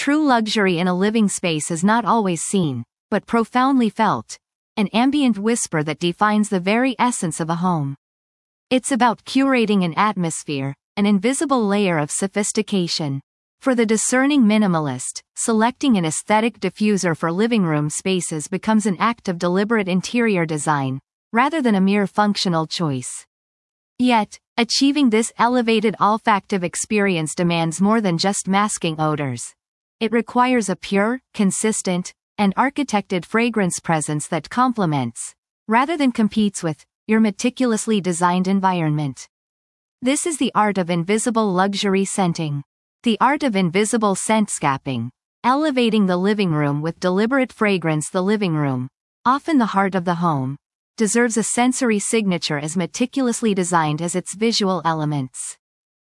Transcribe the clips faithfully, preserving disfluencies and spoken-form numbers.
True luxury in a living space is not always seen, but profoundly felt, an ambient whisper that defines the very essence of a home. It's about curating an atmosphere, an invisible layer of sophistication. For the discerning minimalist, selecting an aesthetic diffuser for living room spaces becomes an act of deliberate interior design, rather than a mere functional choice. Yet, achieving this elevated olfactive experience demands more than just masking odors. It requires a pure, consistent, and architected fragrance presence that complements, rather than competes with, your meticulously designed environment. This is the art of invisible luxury scenting. The art of invisible scentscaping, elevating the living room with deliberate fragrance. The living room, often the heart of the home, deserves a sensory signature as meticulously designed as its visual elements.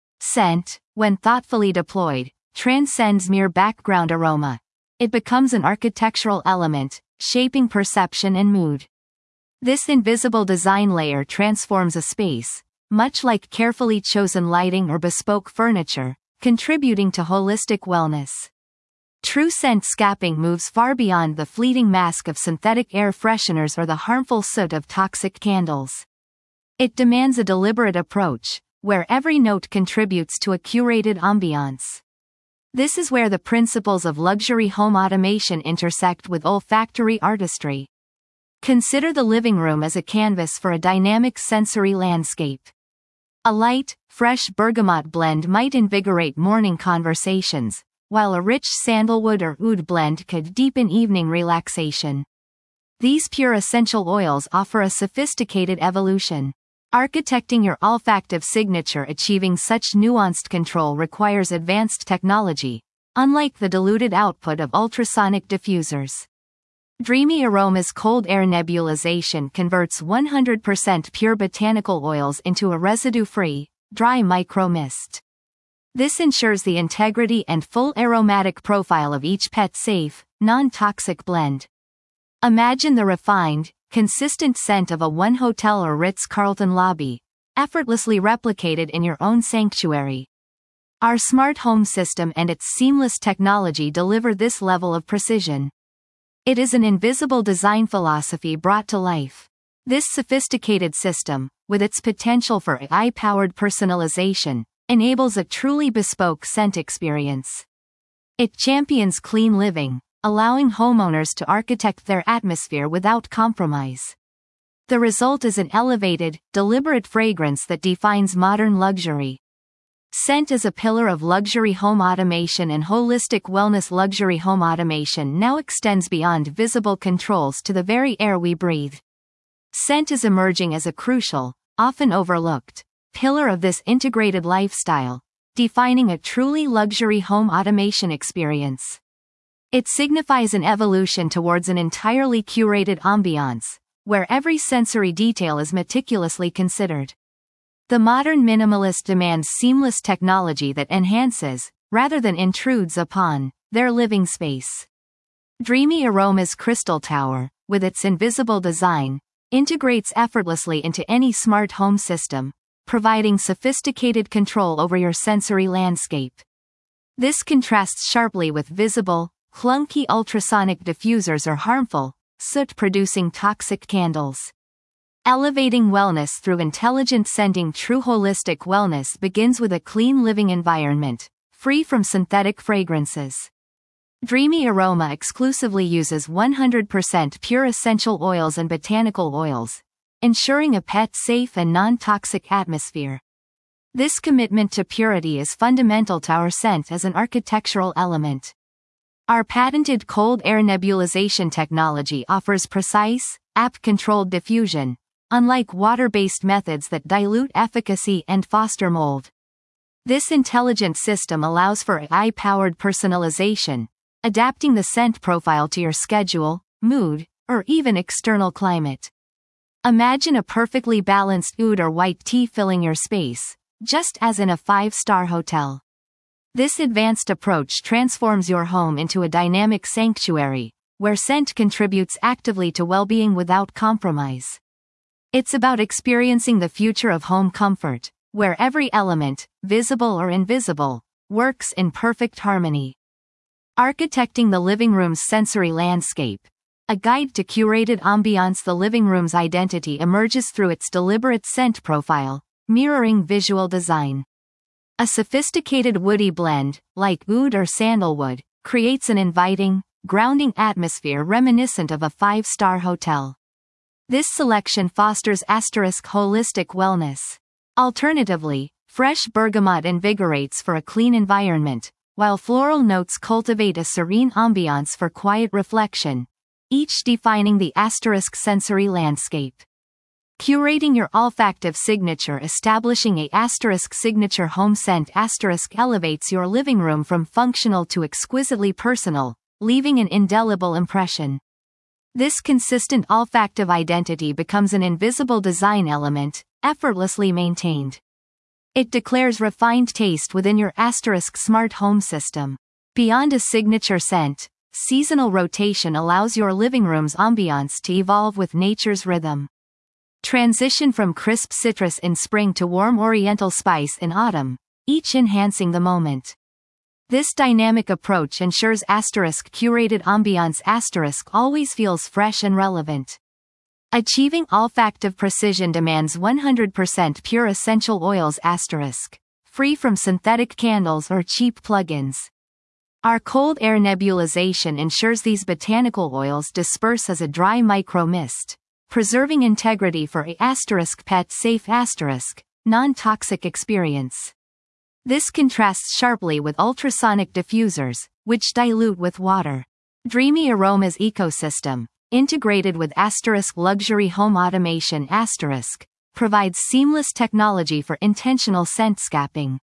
Scent, when thoughtfully deployed, transcends mere background aroma. It becomes an architectural element, shaping perception and mood. This invisible design layer transforms a space, much like carefully chosen lighting or bespoke furniture, contributing to holistic wellness. True scentscaping moves far beyond the fleeting mask of synthetic air fresheners or the harmful soot of toxic candles. It demands a deliberate approach, where every note contributes to a curated ambiance. This is where the principles of luxury home automation intersect with olfactory artistry. Consider the living room as a canvas for a dynamic sensory landscape. A light, fresh bergamot blend might invigorate morning conversations, while a rich sandalwood or oud blend could deepen evening relaxation. These pure essential oils offer a sophisticated evolution. Architecting your olfactive signature. Achieving such nuanced control requires advanced technology, unlike the diluted output of ultrasonic diffusers. Dreamy Aroma's cold air nebulization converts one hundred percent pure botanical oils into a residue-free, dry micro-mist. This ensures the integrity and full aromatic profile of each pet-safe, non-toxic blend. Imagine the refined, consistent scent of a one hotel or Ritz-Carlton lobby, effortlessly replicated in your own sanctuary. Our smart home system and its seamless technology deliver this level of precision. It is an invisible design philosophy brought to life. This sophisticated system, with its potential for A I-powered personalization, enables a truly bespoke scent experience. It champions clean living, allowing homeowners to architect their atmosphere without compromise. The result is an elevated, deliberate fragrance that defines modern luxury. Scent is a pillar of luxury home automation and holistic wellness. Luxury home automation now extends beyond visible controls to the very air we breathe. Scent is emerging as a crucial, often overlooked, pillar of this integrated lifestyle, defining a truly luxury home automation experience. It signifies an evolution towards an entirely curated ambiance, where every sensory detail is meticulously considered. The modern minimalist demands seamless technology that enhances, rather than intrudes upon, their living space. Dreamy Aroma's Crystal Tower, with its invisible design, integrates effortlessly into any smart home system, providing sophisticated control over your sensory landscape. This contrasts sharply with visible, clunky ultrasonic diffusers or harmful, soot-producing toxic candles. Elevating wellness through intelligent scenting. True holistic wellness begins with a clean living environment, free from synthetic fragrances. Dreamy Aroma exclusively uses one hundred percent pure essential oils and botanical oils, ensuring a pet-safe and non-toxic atmosphere. This commitment to purity is fundamental to our scent as an architectural element. Our patented cold air nebulization technology offers precise, app-controlled diffusion, unlike water-based methods that dilute efficacy and foster mold. This intelligent system allows for A I-powered personalization, adapting the scent profile to your schedule, mood, or even external climate. Imagine a perfectly balanced oud or white tea filling your space, just as in a five-star hotel. This advanced approach transforms your home into a dynamic sanctuary, where scent contributes actively to well-being without compromise. It's about experiencing the future of home comfort, where every element, visible or invisible, works in perfect harmony. Architecting the living room's sensory landscape. A guide to curated ambiance. The living room's identity emerges through its deliberate scent profile, mirroring visual design. A sophisticated woody blend, like oud or sandalwood, creates an inviting, grounding atmosphere reminiscent of a five-star hotel. This selection fosters asterisk holistic wellness. Alternatively, fresh bergamot invigorates for a clean environment, while floral notes cultivate a serene ambiance for quiet reflection, each defining the asterisk sensory landscape. Curating your olfactive signature. Establishing a asterisk signature home scent asterisk elevates your living room from functional to exquisitely personal, leaving an indelible impression. This consistent olfactive identity becomes an invisible design element, effortlessly maintained. It declares refined taste within your asterisk smart home system. Beyond a signature scent, seasonal rotation allows your living room's ambiance to evolve with nature's rhythm. Transition from crisp citrus in spring to warm oriental spice in autumn, each enhancing the moment. This dynamic approach ensures asterisk curated ambiance asterisk always feels fresh and relevant. Achieving olfactive precision demands one hundred percent pure essential oils asterisk, free from synthetic candles or cheap plugins. Our cold air nebulization ensures these botanical oils disperse as a dry micro mist, preserving integrity for a asterisk pet safe asterisk, non-toxic experience. This contrasts sharply with ultrasonic diffusers, which dilute with water. Dreamy Aromas ecosystem, integrated with asterisk luxury home automation asterisk, provides seamless technology for intentional scent scapping.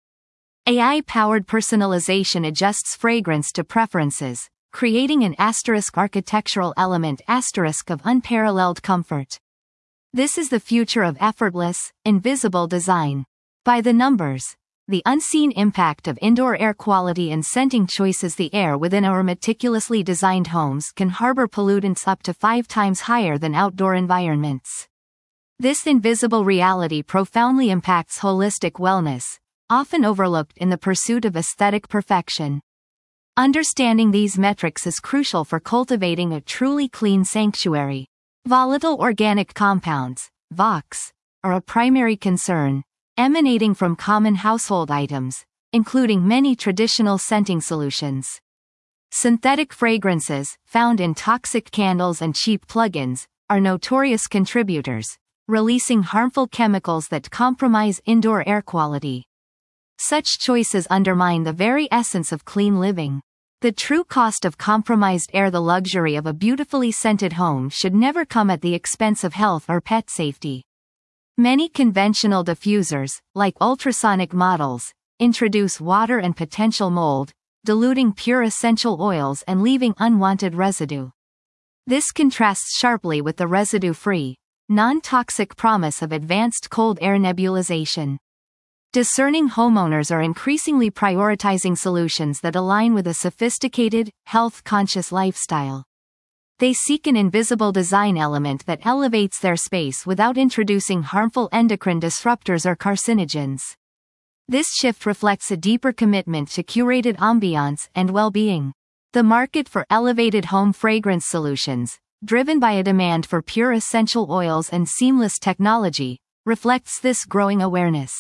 A I-powered personalization adjusts fragrance to preferences, creating an asterisk architectural element asterisk of unparalleled comfort. This is the future of effortless, invisible design. By the numbers. The unseen impact of indoor air quality and scenting choices. The air within our meticulously designed homes can harbor pollutants up to five times higher than outdoor environments. This invisible reality profoundly impacts holistic wellness, often overlooked in the pursuit of aesthetic perfection. Understanding these metrics is crucial for cultivating a truly clean sanctuary. Volatile organic compounds, V O Cs, are a primary concern, emanating from common household items, including many traditional scenting solutions. Synthetic fragrances, found in toxic candles and cheap plugins, are notorious contributors, releasing harmful chemicals that compromise indoor air quality. Such choices undermine the very essence of clean living. The true cost of compromised air. The luxury of a beautifully scented home should never come at the expense of health or pet safety. Many conventional diffusers, like ultrasonic models, introduce water and potential mold, diluting pure essential oils and leaving unwanted residue. This contrasts sharply with the residue-free, non-toxic promise of advanced cold air nebulization. Discerning homeowners are increasingly prioritizing solutions that align with a sophisticated, health-conscious lifestyle. They seek an invisible design element that elevates their space without introducing harmful endocrine disruptors or carcinogens. This shift reflects a deeper commitment to curated ambiance and well-being. The market for elevated home fragrance solutions, driven by a demand for pure essential oils and seamless technology, reflects this growing awareness.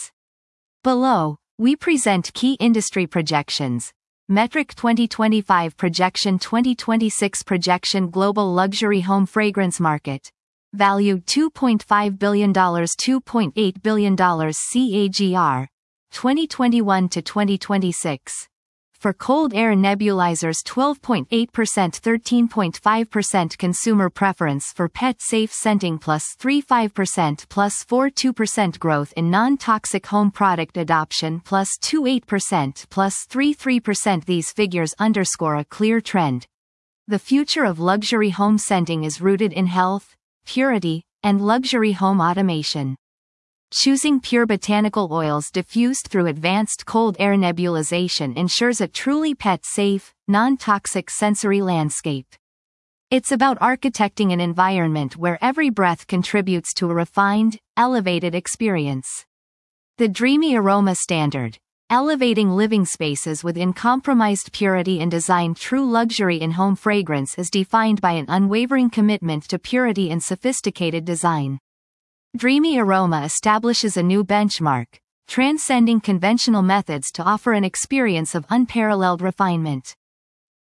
Below, we present key industry projections. Metric twenty twenty-five projection twenty twenty-six projection global luxury home fragrance market. Value two point five billion dollars two point eight billion dollars C A G R. twenty twenty-one to twenty twenty-six. For cold air nebulizers twelve point eight percent thirteen point five percent consumer preference for pet-safe scenting plus three point five percent plus four point two percent growth in non-toxic home product adoption plus two point eight percent plus three point three percent. These figures underscore a clear trend. The future of luxury home scenting is rooted in health, purity, and luxury home automation. Choosing pure botanical oils diffused through advanced cold air nebulization ensures a truly pet-safe, non-toxic sensory landscape. It's about architecting an environment where every breath contributes to a refined, elevated experience. The Dreamy Aroma Standard. Elevating living spaces with uncompromised purity and design. True luxury in home fragrance is defined by an unwavering commitment to purity and sophisticated design. Dreamy Aroma establishes a new benchmark, transcending conventional methods to offer an experience of unparalleled refinement.